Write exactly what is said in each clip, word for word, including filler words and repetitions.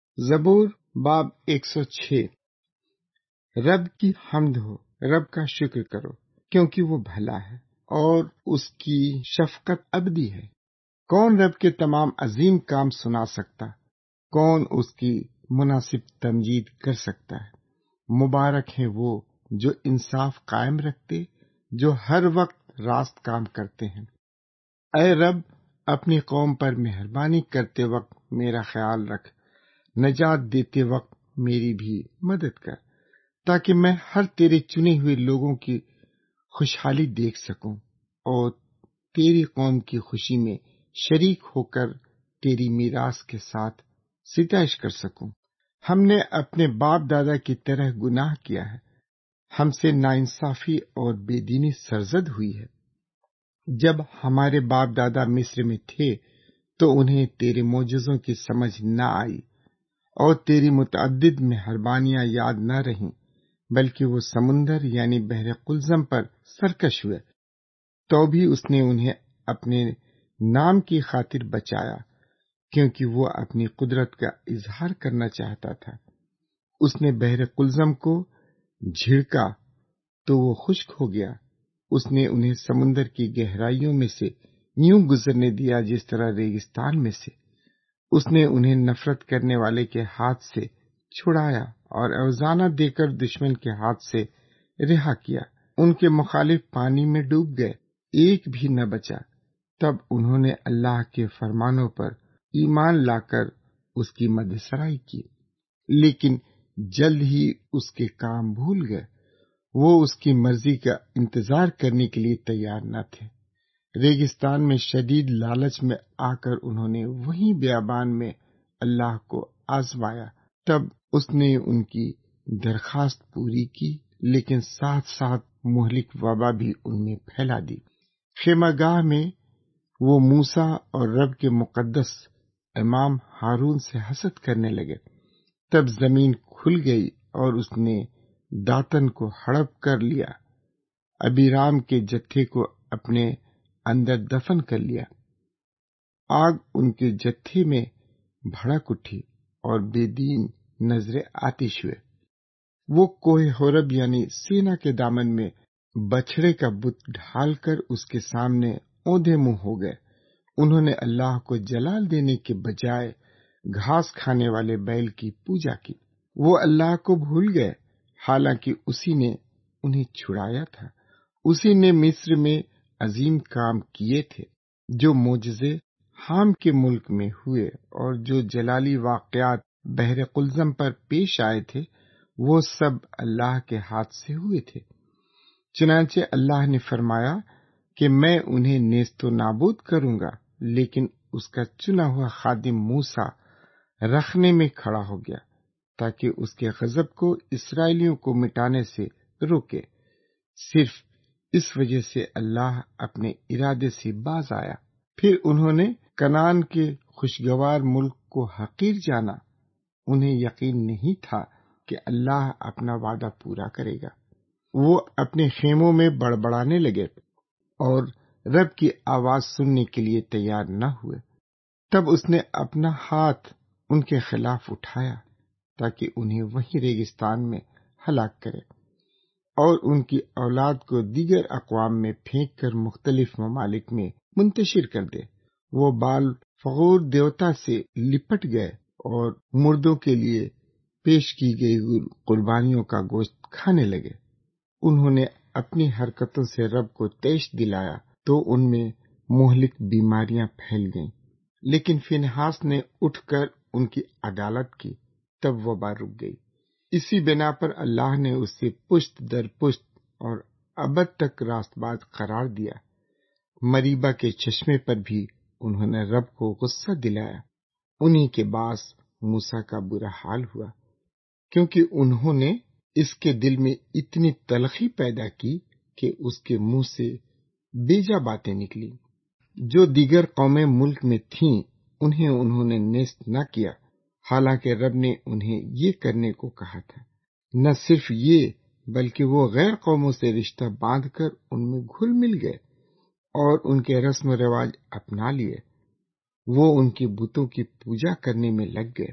زبور باب ایک سو چھ۔ رب کی حمد ہو، رب کا شکر کرو، کیونکہ وہ بھلا ہے اور اس کی شفقت ابدی ہے۔ کون رب کے تمام عظیم کام سنا سکتا؟ کون اس کی مناسب تمجید کر سکتا ہے؟ مبارک ہیں وہ جو انصاف قائم رکھتے، جو ہر وقت راست کام کرتے ہیں۔ اے رب، اپنی قوم پر مہربانی کرتے وقت میرا خیال رکھ، نجات دیتے وقت میری بھی مدد کر، تاکہ میں ہر تیرے چنے ہوئے لوگوں کی خوشحالی دیکھ سکوں اور تیری قوم کی خوشی میں شریک ہو کر تیری میراث کے ساتھ ستائش کر سکوں۔ ہم نے اپنے باپ دادا کی طرح گناہ کیا ہے، ہم سے ناانصافی اور بے دینی سرزد ہوئی ہے۔ جب ہمارے باپ دادا مصر میں تھے تو انہیں تیرے معجزوں کی سمجھ نہ آئی اور تیری متعدد مہربانیاں یاد نہ رہیں، بلکہ وہ سمندر یعنی بحر قلزم پر سرکش ہوئے، تو بھی اس نے انہیں اپنے نام کی خاطر بچایا، کیونکہ وہ اپنی قدرت کا اظہار کرنا چاہتا تھا۔ اس نے بحر قلزم کو جھڑکا تو وہ خشک ہو گیا۔ اس نے انہیں سمندر کی گہرائیوں میں سے یوں گزرنے دیا جس طرح ریگستان میں سے۔ اس نے انہیں نفرت کرنے والے کے ہاتھ سے چھڑایا اور اوزانہ دے کر دشمن کے ہاتھ سے رہا کیا۔ ان کے مخالف پانی میں ڈوب گئے، ایک بھی نہ بچا۔ تب انہوں نے اللہ کے فرمانوں پر ایمان لا کر اس کی مدحسرائی کی، لیکن جلد ہی اس کے کام بھول گئے۔ وہ اس کی مرضی کا انتظار کرنے کے لیے تیار نہ تھے۔ ریگستان میں شدید لالچ میں آ کر انہوں نے وہیں بیابان میں اللہ کو آزمایا۔ تب اس نے ان کی درخواست پوری کی، لیکن ساتھ ساتھ مہلک وبا بھی ان میں پھیلا دی۔ خیمہ گاہ میں وہ موسیٰ اور رب کے مقدس امام ہارون سے حسد کرنے لگے۔ تب زمین کھل گئی اور اس نے داتن کو ہڑپ کر لیا، ابیرام کے جتھے کو اپنے اندر دفن کر لیا۔ آگ ان کے جتھے میں بھڑک اٹھی اور بے دین نظر آتش ہوئے۔ وہ کوہ حورب یعنی سینا کے دامن میں بچھڑے کا بت ڈھال کر اس کے سامنے اوندھے منہ ہو گئے۔ انہوں نے اللہ کو جلال دینے کے بجائے گھاس کھانے والے بیل کی پوجا کی۔ وہ اللہ کو بھول گئے، حالانکہ اسی نے انہیں چھڑایا تھا۔ اسی نے مصر میں عظیم کام کیے تھے، جو معجزے حام کے ملک میں ہوئے اور جو جلالی واقعات بحر قلزم پر پیش آئے تھے، وہ سب اللہ کے ہاتھ سے ہوئے تھے۔ چنانچہ اللہ نے فرمایا کہ میں انہیں نیست و نابود کروں گا، لیکن اس کا چنا ہوا خادم موسیٰ رکھنے میں کھڑا ہو گیا تاکہ اس کے غضب کو اسرائیلیوں کو مٹانے سے روکے۔ صرف اس وجہ سے اللہ اپنے ارادے سے باز آیا۔ پھر انہوں نے کنعان کے خوشگوار ملک کو حقیر جانا۔ انہیں یقین نہیں تھا کہ اللہ اپنا وعدہ پورا کرے گا۔ وہ اپنے خیموں میں بڑبڑانے لگے اور رب کی آواز سننے کے لیے تیار نہ ہوئے۔ تب اس نے اپنا ہاتھ ان کے خلاف اٹھایا تاکہ انہیں وہیں ریگستان میں ہلاک کرے اور ان کی اولاد کو دیگر اقوام میں پھینک کر مختلف ممالک میں منتشر کر دے۔ وہ بال فغور دیوتا سے لپٹ گئے اور مردوں کے لیے پیش کی گئی قربانیوں کا گوشت کھانے لگے۔ انہوں نے اپنی حرکتوں سے رب کو طیش دلایا تو ان میں مہلک بیماریاں پھیل گئیں، لیکن فنحاس نے اٹھ کر ان کی عدالت کی، تب وبا رک گئی۔ اسی بنا پر اللہ نے اسے پشت در پشت اور ابد تک راست باز قرار دیا۔ مریبا کے چشمے پر بھی انہوں نے رب کو غصہ دلایا۔ انہی کے باعث موسیٰ کا برا حال ہوا، کیونکہ انہوں نے اس کے دل میں اتنی تلخی پیدا کی کہ اس کے منہ سے بیجا باتیں نکلی۔ جو دیگر قومیں ملک میں تھیں انہیں انہوں نے نیست نہ کیا، حالانکہ رب نے انہیں یہ کرنے کو کہا تھا۔ نہ صرف یہ بلکہ وہ غیر قوموں سے رشتہ باندھ کر ان میں گھل مل گئے اور ان کے رسم و رواج اپنا لیے۔ وہ ان کے بتوں کی پوجا کرنے میں لگ گئے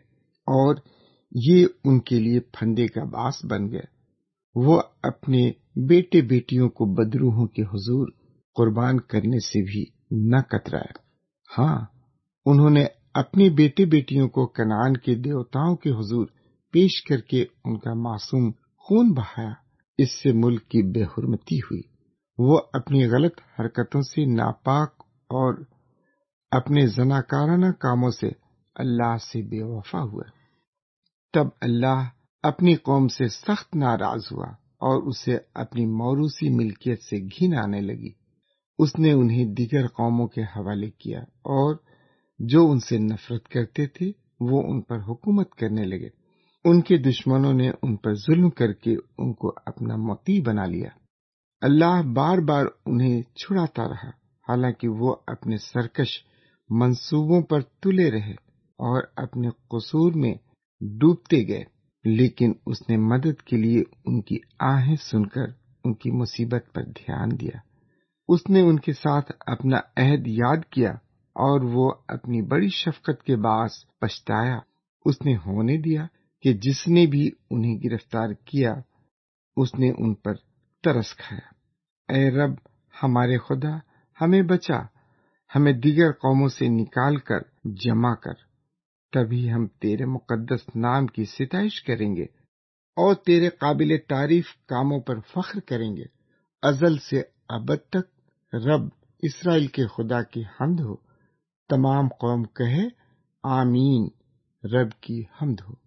اور یہ ان کے لیے پھندے کا باعث بن گئے۔ وہ اپنے بیٹے بیٹیوں کو بدروحوں کے حضور قربان کرنے سے بھی نہ کترائے۔ ہاں، انہوں نے اپنے بیٹے بیٹیوں کو کنعان کے دیوتاؤں کے حضور پیش کر کے ان کا معصوم خون بہایا۔ اس سے ملک کی بے حرمتی ہوئی۔ وہ اپنی غلط حرکتوں سے ناپاک اور اپنے زناکارانہ کاموں سے اللہ سے بے وفا ہوا۔ تب اللہ اپنی قوم سے سخت ناراض ہوا اور اسے اپنی موروثی ملکیت سے گھن آنے لگی۔ اس نے انہیں دیگر قوموں کے حوالے کیا اور جو ان سے نفرت کرتے تھے وہ ان پر حکومت کرنے لگے۔ ان کے دشمنوں نے ان پر ظلم کر کے ان کو اپنا مطیع بنا لیا۔ اللہ بار بار انہیں چھڑاتا رہا، حالانکہ وہ اپنے سرکش منصوبوں پر تلے رہے اور اپنے قصور میں ڈوبتے گئے، لیکن اس نے مدد کے لیے ان کی آہیں سن کر ان کی مصیبت پر دھیان دیا۔ اس نے ان کے ساتھ اپنا عہد یاد کیا اور وہ اپنی بڑی شفقت کے باعث پچھتایا۔ اس نے ہونے دیا کہ جس نے بھی انہیں گرفتار کیا اس نے ان پر ترس کھایا۔ اے رب ہمارے خدا، ہمیں بچا، ہمیں دیگر قوموں سے نکال کر جمع کر، تبھی ہم تیرے مقدس نام کی ستائش کریں گے اور تیرے قابل تعریف کاموں پر فخر کریں گے۔ ازل سے ابد تک رب اسرائیل کے خدا کی حمد ہو۔ تمام قوم کہے آمین۔ رب کی حمد ہو۔